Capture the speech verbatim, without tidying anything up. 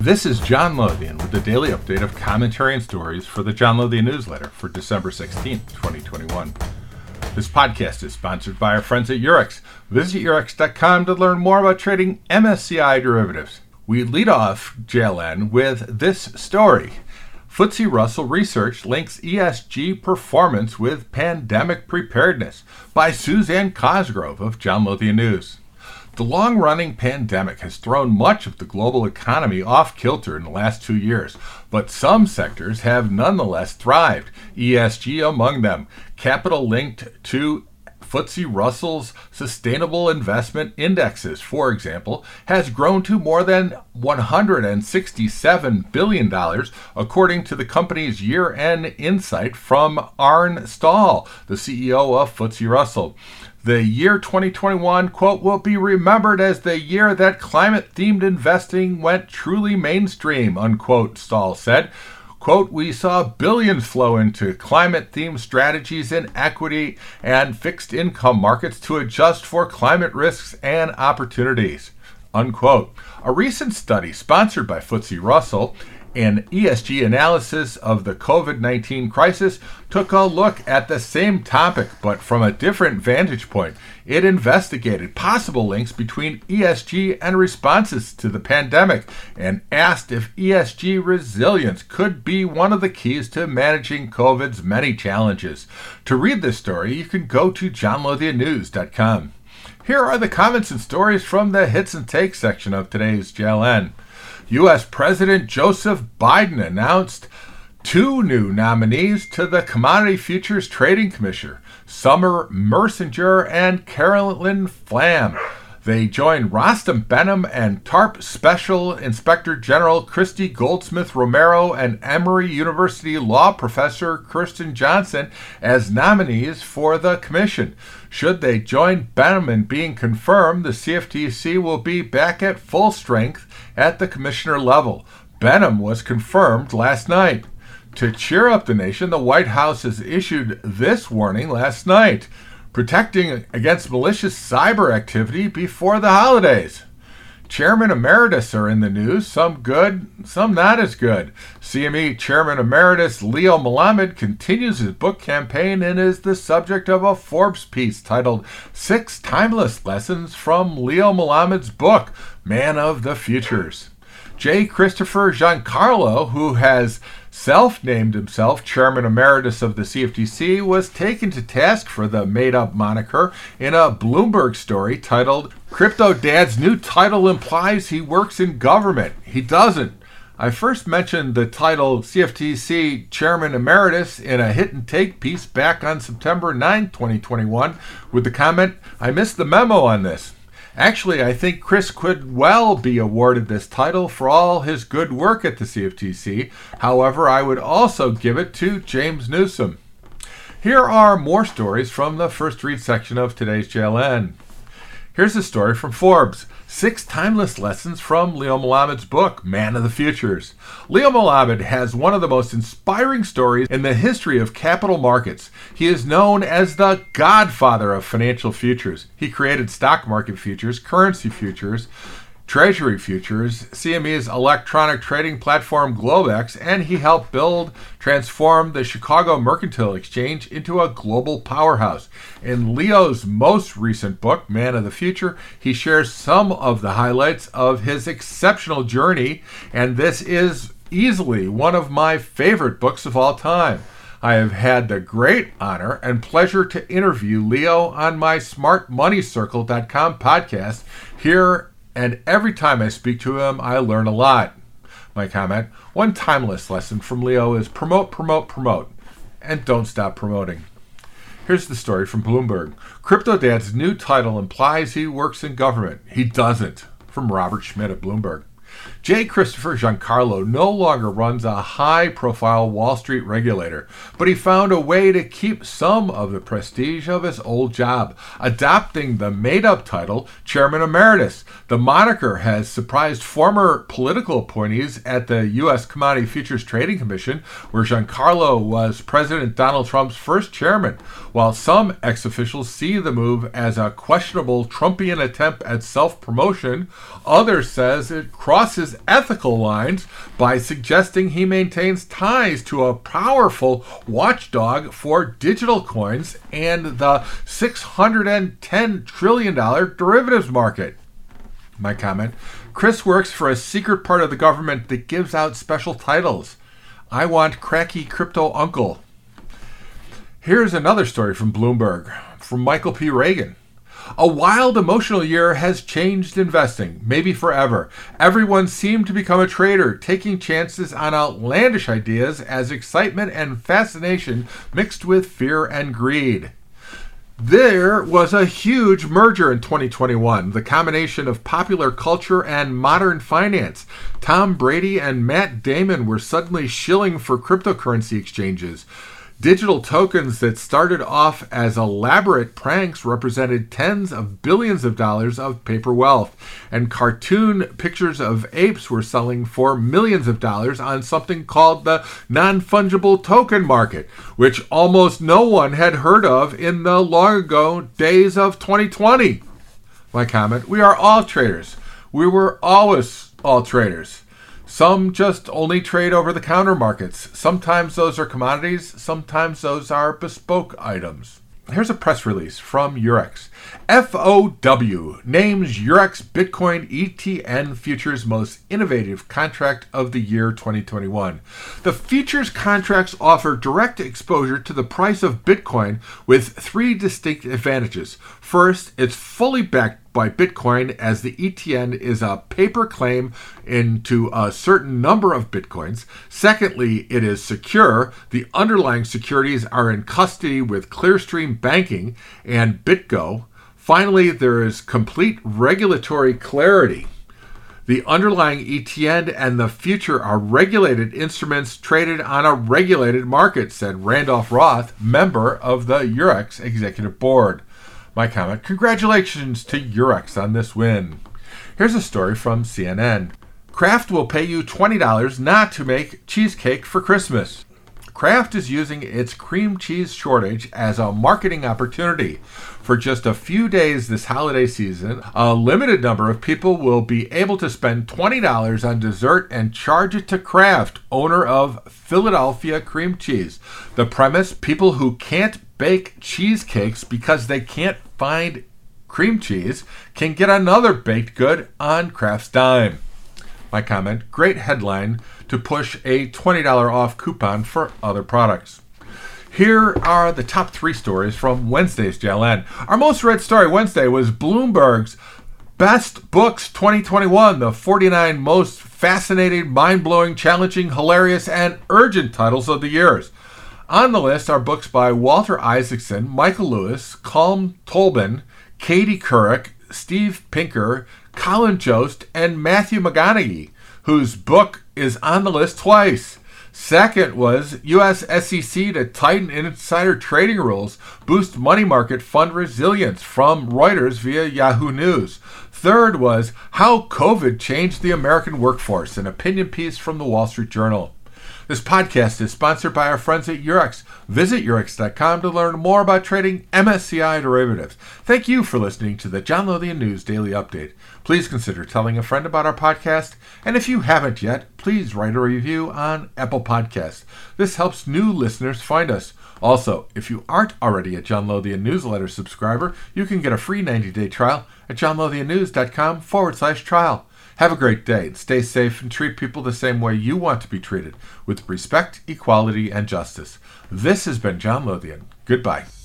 This is John Lothian with the daily update of commentary and stories for the John Lothian newsletter for December sixteenth, twenty twenty-one. This podcast is sponsored by our friends at Eurex. Visit Eurex dot com to learn more about trading M S C I derivatives. We lead off J L N with this story. F T S E Russell Research links E S G performance with pandemic preparedness by Suzanne Cosgrove of John Lothian News. The long-running pandemic has thrown much of the global economy off kilter in the last two years, but some sectors have nonetheless thrived, E S G among them. Capital linked to F T S E Russell's sustainable investment indexes, for example, has grown to more than one hundred sixty-seven billion dollars, according to the company's year-end insight from Arne Stahl, the C E O of F T S E Russell. The year twenty twenty-one, quote, will be remembered as the year that climate-themed investing went truly mainstream, unquote, Stahl said. Quote, we saw billions flow into climate-themed strategies in equity and fixed income markets to adjust for climate risks and opportunities, unquote. A recent study sponsored by F T S E Russell, an E S G analysis of the covid nineteen crisis, took a look at the same topic, but from a different vantage point. It investigated possible links between E S G and responses to the pandemic and asked if E S G resilience could be one of the keys to managing COVID's many challenges. To read this story, you can go to john lothian news dot com. Here are the comments and stories from the Hits and Takes section of today's J L N. U S President Joseph Biden announced two new nominees to the Commodity Futures Trading Commission, Summer Mersinger and Carolyn Flam. They join Rostam Behnam and TARP Special Inspector General Christy Goldsmith Romero and Emory University Law Professor Kirsten Johnson as nominees for the commission. Should they join Behnam in being confirmed, the C F T C will be back at full strength at the commissioner level. Behnam was confirmed last night. To cheer up the nation, the White House has issued this warning last night: protecting against malicious cyber activity before the holidays. Chairman Emeritus are in the news, some good, some not as good. C M E Chairman Emeritus Leo Melamed continues his book campaign and is the subject of a Forbes piece titled Six Timeless Lessons from Leo Melamed's book, Man of the Futures. J. Christopher Giancarlo, who has self-named himself Chairman Emeritus of the C F T C, was taken to task for the made-up moniker in a Bloomberg story titled, Crypto Dad's new title implies he works in government. He doesn't. I first mentioned the title C F T C Chairman Emeritus in a Hit and Take piece back on September ninth, twenty twenty-one, with the comment, I missed the memo on this. Actually, I think Chris could well be awarded this title for all his good work at the C F T C. However, I would also give it to James Newsom. Here are more stories from the First Read section of today's J L N. Here's a story from Forbes. Six timeless lessons from Leo Melamed's book, Man of the Futures. Leo Melamed has one of the most inspiring stories in the history of capital markets. He is known as the godfather of financial futures. He created stock market futures, currency futures, treasury futures, C M E's electronic trading platform Globex, and he helped build, transform the Chicago Mercantile Exchange into a global powerhouse. In Leo's most recent book, Man of the Future, he shares some of the highlights of his exceptional journey, and this is easily one of my favorite books of all time. I have had the great honor and pleasure to interview Leo on my smart money circle dot com podcast here, and every time I speak to him, I learn a lot. My comment, one timeless lesson from Leo is promote, promote, promote, and don't stop promoting. Here's the story from Bloomberg. Crypto Dad's new title implies he works in government. He doesn't. From Robert Schmidt at Bloomberg. J. Christopher Giancarlo no longer runs a high-profile Wall Street regulator, but he found a way to keep some of the prestige of his old job, adopting the made-up title Chairman Emeritus. The moniker has surprised former political appointees at the U S Commodity Futures Trading Commission, where Giancarlo was President Donald Trump's first chairman. While some ex-officials see the move as a questionable Trumpian attempt at self-promotion, others says it crosses ethical lines by suggesting he maintains ties to a powerful watchdog for digital coins and the six hundred ten trillion dollars derivatives market. My comment: Chris works for a secret part of the government that gives out special titles. I want cracky crypto uncle. Here's another story from Bloomberg, from Michael P. Reagan. A wild, emotional year has changed investing, maybe forever. Everyone seemed to become a trader, taking chances on outlandish ideas as excitement and fascination mixed with fear and greed. There was a huge merger in twenty twenty-one, the combination of popular culture and modern finance. Tom Brady and Matt Damon were suddenly shilling for cryptocurrency exchanges. Digital tokens that started off as elaborate pranks represented tens of billions of dollars of paper wealth, and cartoon pictures of apes were selling for millions of dollars on something called the non-fungible token market, which almost no one had heard of in the long ago days of twenty twenty. My comment: we are all traders. We were always all traders. Some just only trade over-the-counter markets. Sometimes those are commodities. Sometimes those are bespoke items. Here's a press release from Eurex. F O W names Eurex Bitcoin E T N Futures most innovative contract of the year twenty twenty-one. The futures contracts offer direct exposure to the price of Bitcoin with three distinct advantages. First, it's fully backed by Bitcoin, as the E T N is a paper claim into a certain number of Bitcoins. Secondly, it is secure. The underlying securities are in custody with Clearstream Banking and BitGo. Finally, there is complete regulatory clarity. The underlying E T N and the future are regulated instruments traded on a regulated market, said Randolph Roth, member of the Eurex Executive Board. My comment: congratulations to Eurex on this win. Here's a story from C N N. Kraft will pay you twenty dollars not to make cheesecake for Christmas. Kraft is using its cream cheese shortage as a marketing opportunity. For just a few days this holiday season, a limited number of people will be able to spend twenty dollars on dessert and charge it to Kraft, owner of Philadelphia Cream Cheese. The premise: people who can't bake cheesecakes because they can't find cream cheese can get another baked good on Kraft's dime. My comment: great headline to push a twenty dollars off coupon for other products. Here are the top three stories from Wednesday's J L N. Our most read story Wednesday was Bloomberg's Best Books twenty twenty-one, the forty-nine most fascinating, mind-blowing, challenging, hilarious, and urgent titles of the years. On the list are books by Walter Isaacson, Michael Lewis, Colm Tolban, Katie Couric, Steve Pinker, Colin Jost, and Matthew McConaughey, whose book is on the list twice. Second was U S S E C to tighten insider trading rules, boost money market fund resilience, from Reuters via Yahoo News. Third was How COVID Changed the American Workforce, an opinion piece from the Wall Street Journal. This podcast is sponsored by our friends at Eurex. Visit Eurex dot com to learn more about trading M S C I derivatives. Thank you for listening to the John Lothian News Daily Update. Please consider telling a friend about our podcast, and if you haven't yet, please write a review on Apple Podcasts. This helps new listeners find us. Also, if you aren't already a John Lothian newsletter subscriber, you can get a free ninety-day trial at John Lothian News dot com forward slash trial. Have a great day. Stay safe and treat people the same way you want to be treated, with respect, equality, and justice. This has been John Lothian. Goodbye.